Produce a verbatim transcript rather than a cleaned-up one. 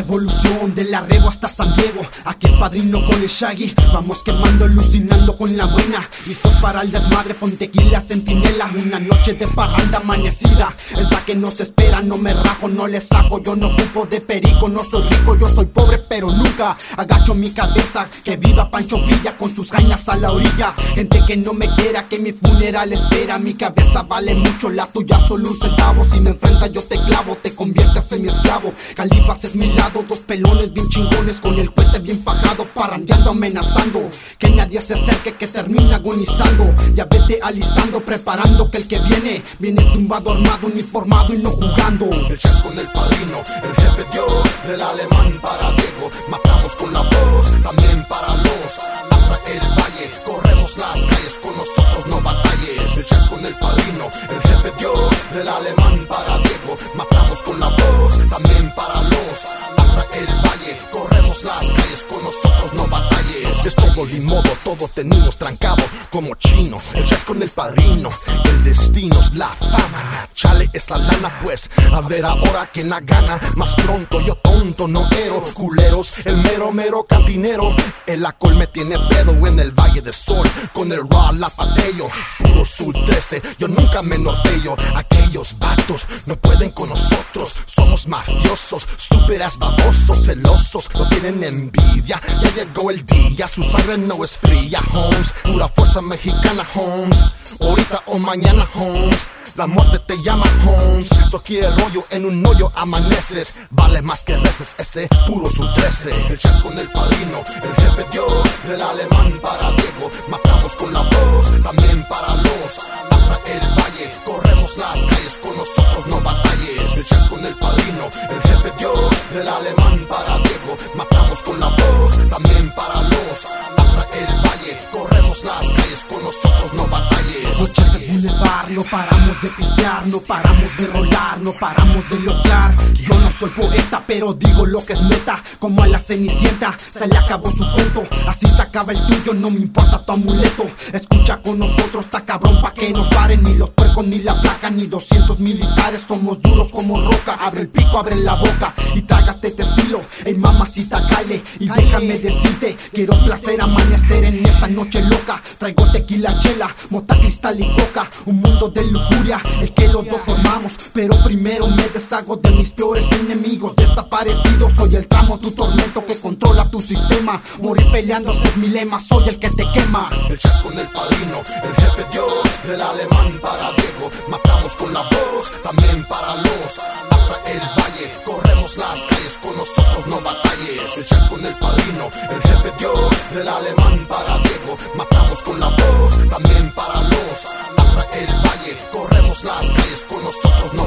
evolución del arrebo hasta San Diego. Aquí el padrino con el Shaggy, vamos quemando, alucinando con la buena. Listos para el desmadre, pon tequila, centinela. Una noche de parranda amanecida es la que nos espera. No me rajo, no le saco, yo no ocupo de perico. No soy rico, yo soy pobre, pero nunca agacho mi cabeza. Que viva Pancho Villa con sus jainas a la orilla. Gente que no me quiera, que mi funeral espera. Mi cabeza vale mucho, la tuya solo un centavo. Si me enfrentas yo te clavo, te conviertes en mi esclavo. Califas es mi lado, dos pelones bien chingones, con el cohete bien fajado, parrandeando, amenazando. Que nadie se acerque, que termina agonizando. Ya vete alistando, preparando que el que viene, viene tumbado, armado, uniformado y no jugando. El chas con el padrino, el jefe Dios, del alemán para Diego. Matamos con la voz, también para los, hasta el valle. Corremos las calles, con nosotros no batalles. El chas con el padrino, el jefe Dios, del alemán para Diego. Matamos con la voz, también para los, hasta el valle. Corremos las calles, con nosotros no batalles. Es todo limodo, todo tenemos trancado como chino. El chas con el padrino, el destino es la fama. Chale es la lana, pues a ver ahora quién la gana. Más pronto yo tonto no ero, culeros, el mero mero cantinero. El alcohol me tiene pedo en el Valle del Sol, con el raw la pateo. Puro Sur trece, yo nunca me norteo. Aquellos vatos no pueden con nosotros, somos mafiosos, estúpidas, babosos, celosos, no tienen envidia. Ya llegó el día, su sangre no es fría, Holmes. Pura fuerza mexicana, Holmes. Ahorita o mañana, Holmes. La muerte te llama, Holmes. So quiere rollo, en un hoyo amaneces. Vale más que reces, ese puro Sur trece. El chas con el padrino, el jefe Dios, del alemán para Diego. Matamos con la voz, también para los, hasta el valle. Corremos las calles, con nosotros no batalles. El chas con el padrino, el jefe Dios, del alemán para Diego. Matamos con la voz, también para los, hasta el valle. Corremos las calles, con nosotros no batalles. Noches de boulevard, no paramos de pistear, no paramos de rolar, no paramos de loquear. Yo no soy poeta, pero digo lo que es neta. Como a la Cenicienta, se le acabó su cuento. Así se acaba el tuyo, no me importa tu amuleto. Escucha con nosotros, está cabrón pa' que nos paren. Ni los puercos, ni la placa, ni doscientos militares. Somos duros como roca, abre el pico, abre la boca y trágate este estilo. Ey mamacita, caile, y déjame decirte, quiero placer amanecer en esta noche loca. Traigo tequila, chela, mota, cristal y coca. Un mundo de lujuria, el que los dos formamos. Pero primero me deshago de mis peores enemigos desaparecidos. Soy el tramo, tu tormento que controla tu sistema. Morir peleando es mi lema, soy el que te quema. El chas con el padrino, el jefe Dios, del alemán para Diego. Matamos con la voz, también para los, hasta el valle. Corremos las calles, con nosotros no batalles. El chas con el padrino, el jefe Dios, del alemán para Diego. Matamos con la voz, también para los, hasta el valle. Corremos las calles, con nosotros no